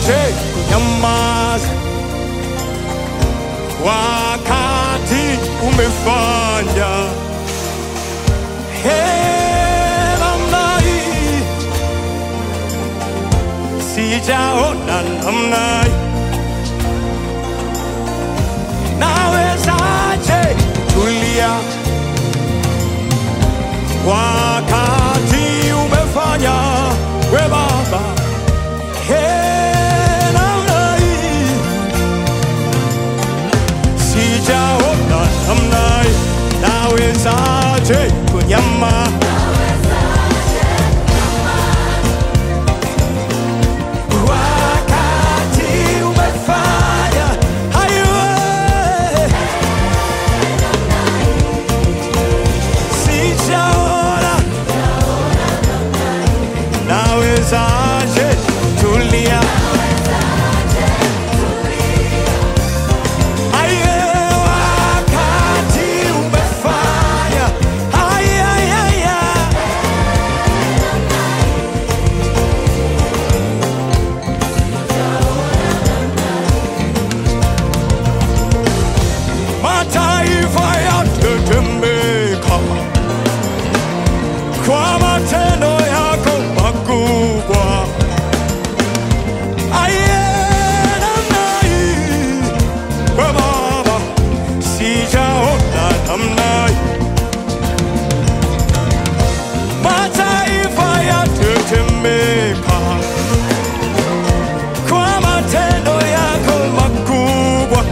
Nawezaje kunyamaza wakati umefanya namna hii? Sijaona namna hii. Nawezaje kutulia wakati umefanya we Baba namna hii? Sijaona namna hii. Nawezaje kunyamaza Nawezaje tulia wakati umefanya mataifa yatetemeka kwa matendo yako makubwa. Namna hii we Baba, sijaona namna hii. Mataifa yatetemeka kwa matendo yako makubwa.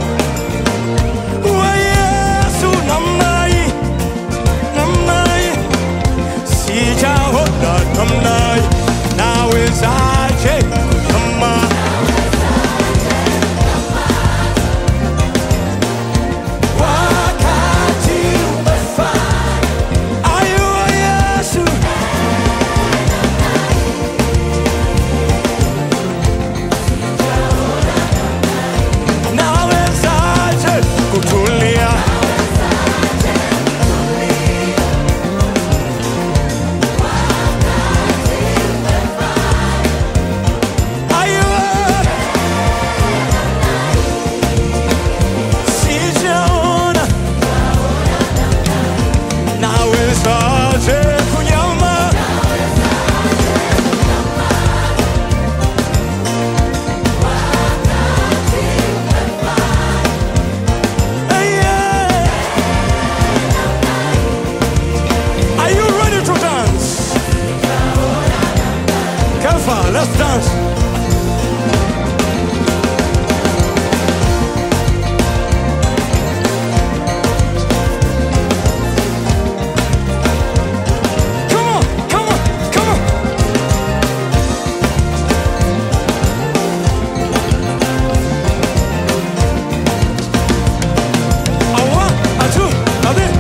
We Yesu, namna hii, namna hii. Sijaona namna hii. Nawezaje kunyamaza wakati umefanya Yesu? Nawezaje kutulia let's dance. Come on, come on, come on. A one, a two, a three.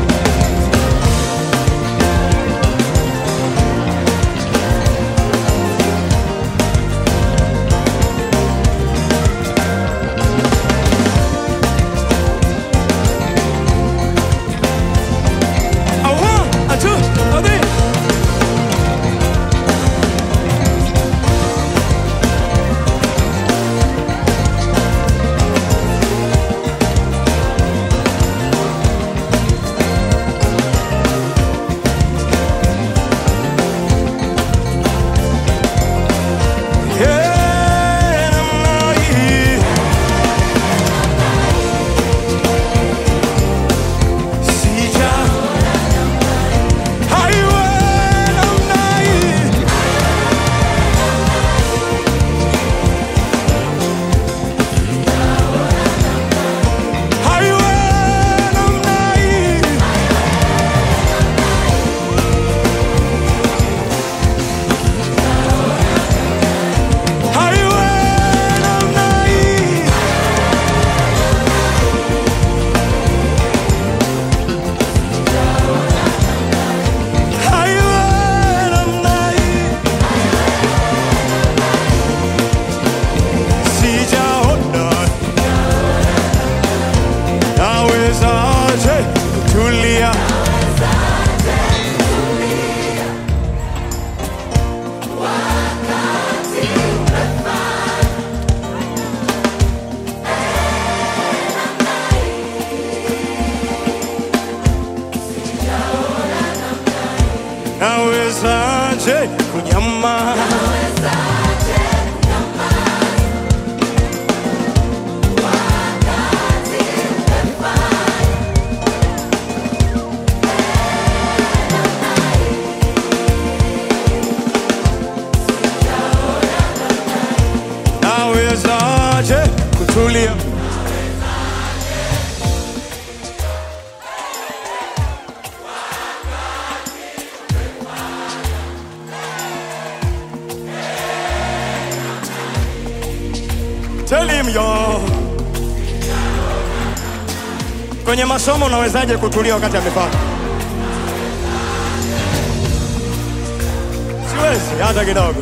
nawezaje kunyamaza? Nawezaje kutulia? Tell him yo. Kwenye masomo unawezaje kutulia wakati amefanya? Siwezi hata kidogo.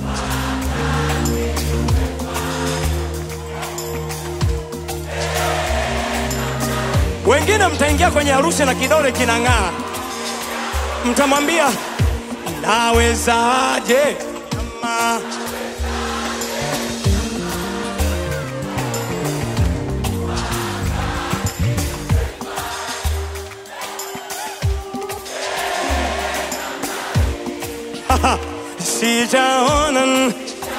Wengine mtaingia kwenye harusi na kidole kinang'aa. Mtamwambia nawezaje kama sijaona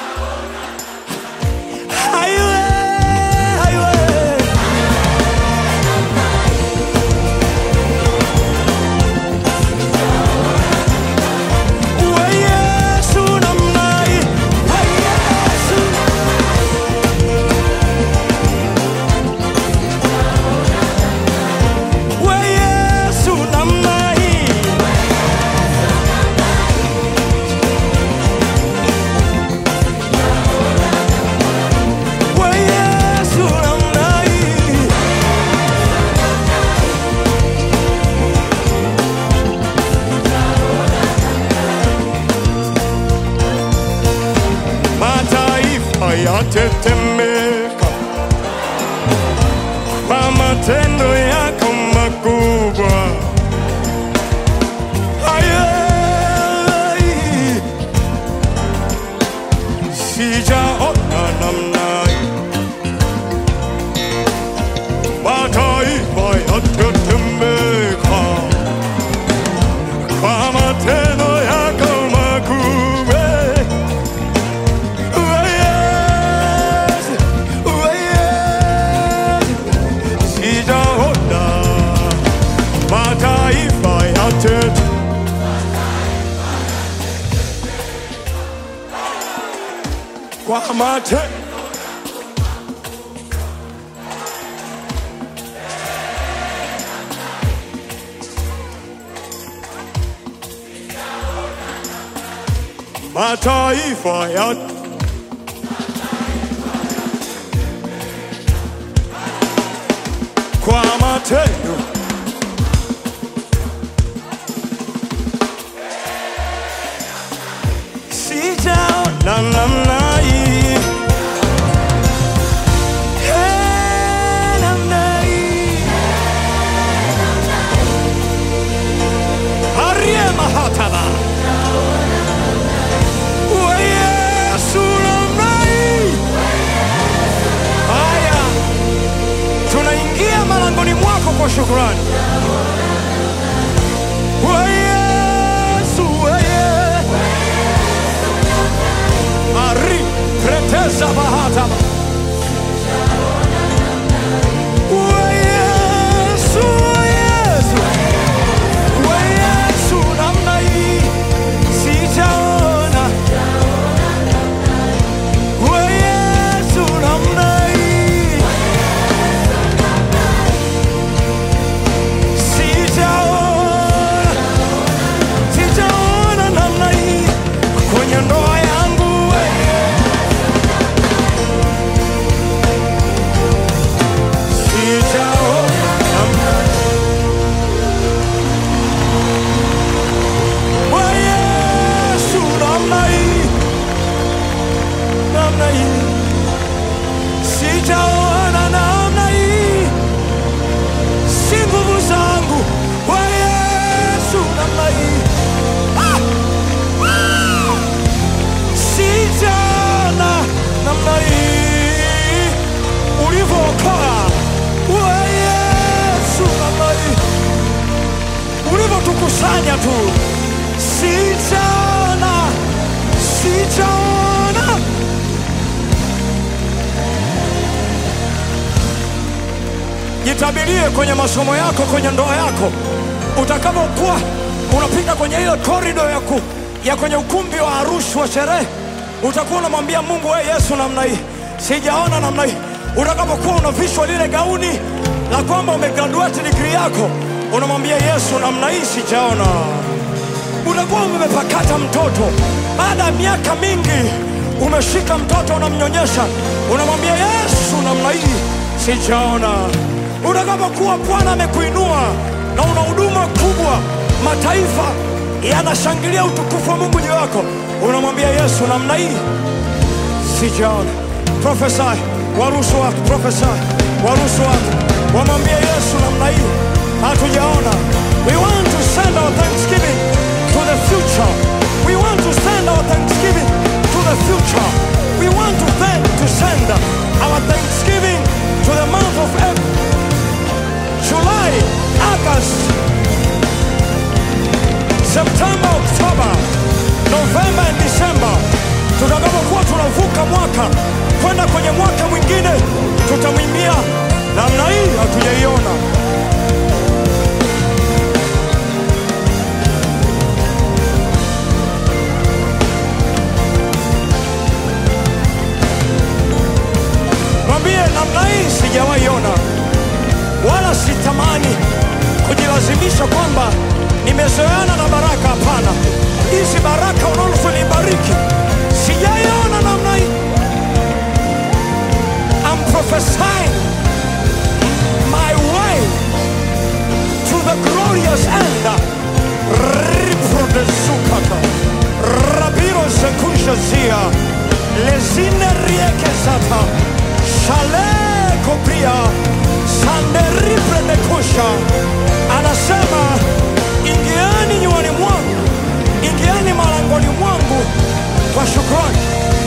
yatetemeka kwa matendo yako makubwa. Sijaona namna mataifa yatetemeka kwa matendo yako makubwa. Kwa mate mataifa ya kwa matendo sijaona namna hii, namna hii. Arie mahataba wa Yesu namna hii. Haya, tunaingia malangoni mwako kwa shukrani. Wa Yesu, wa Yesu Ari preteza bahataba wa Yesu, wa Yesu, wa Yesu namna hii sijaona. Wa Yesu namna hii sijaona namna hii kwenye ndoa yangu. Sijaona namna hii, si nguvu zangu. Wa Yesu namna hii sijaona namna hii ulivyokoa. Wa Yesu namna hii ulivyotukusanya tu. Sijaona Jitabirie kwenye masomo yako, kwenye ndoa yako. Utakapokuwa unapita kwenye ile korido ya kwenye ukumbi wa harusi wa sherehe, utakuwa unamwambia Mungu, wewe Yesu, namna hii sijaona namna hii. Utakapokuwa unavishwa lile gauni la kwamba umegraduate degree yako, unamwambia Yesu, namna hii sijaona. Utakuwa umepakata mtoto, baada ya miaka mingi umeshika mtoto unamnyonyesha, unamwambia Yesu, namna hii sijaona. Utakapokuwa Bwana amekuinua na una huduma kubwa, mataifa yanashangilia utukufu wa Mungu juu yako, unamwambia Yesu, namna hii sijaona. Prophesy, waruhusu watu, prophesy, waruhusu watu wamwambie Yesu, namna hii hatujaona. We want to send our thanksgiving to the future. We want to send our thanksgiving to the future. We want to send our thanksgiving to the month of April, July, August, September, October, November and December. Tutakapokuwa tunavuka mwaka kwenda kwenye mwaka mwingine, tutamwimbia namna hii hatujaiona. Mwambie, namna hii sijawaiona, wala sitamani kujilazimisha kwamba nimezoeana na baraka. Hapana, hizi baraka unazonibariki sijaiona namna hii. I'm prophesying my way to the glorious end. Riprodesukata rabiro sekushazia lezine riekezata shale kopria sanderipre nekusha. Anasema, ingieni nyumbani mwangu, ingieni malangoni mwangu kwa shukrani.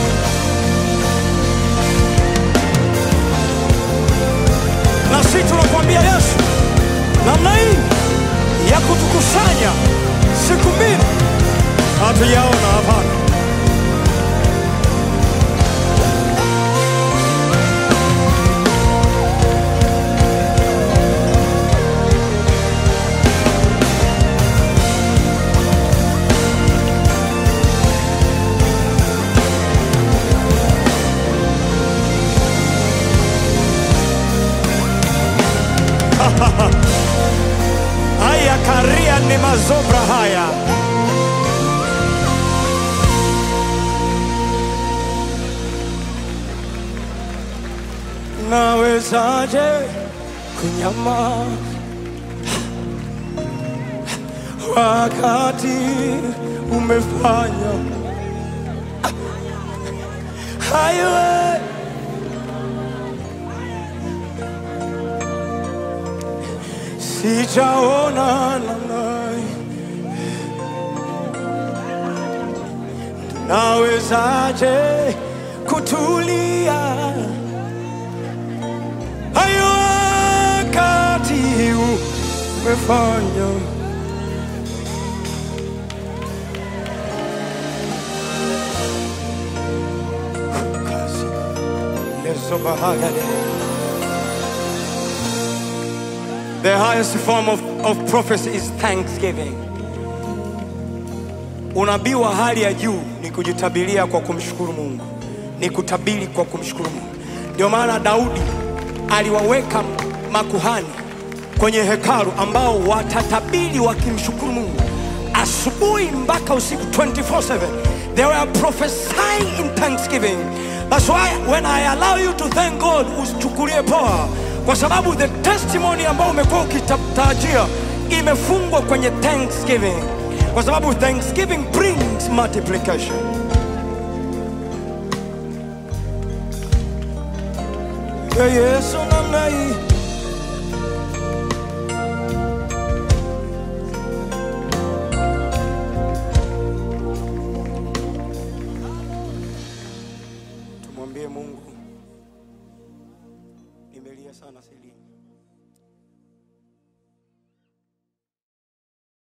Na sisi tunakuambia Yesu, namna hii ya kutukusanya siku mbili hatujaona. Hapana. Haya karia ni mazobra haya. Nawezaje kunyama wakati umefanya hayo? Sijaona namna hii. Nawezaje kutulia hayo wakati umefanya? The highest form of prophecy is thanksgiving. Unabii wa hali ya juu ni kujitabiria kwa kumshukuru Mungu, ni kutabiri kwa kumshukuru Mungu. Ndio maana Daudi aliwaweka makuhani kwenye hekalu ambao watatabiri wakimshukuru Mungu asubuhi mpaka usiku 24/7. They were prophesying in thanksgiving. That's why when I allow you to thank God, usichukulie poa, kwa sababu the testimony ambao umekuwa ukitarajia imefungwa kwenye thanksgiving, kwa sababu thanksgiving brings multiplication. Yesu namna hii tumwambie Mungu, nimelia sana Selini.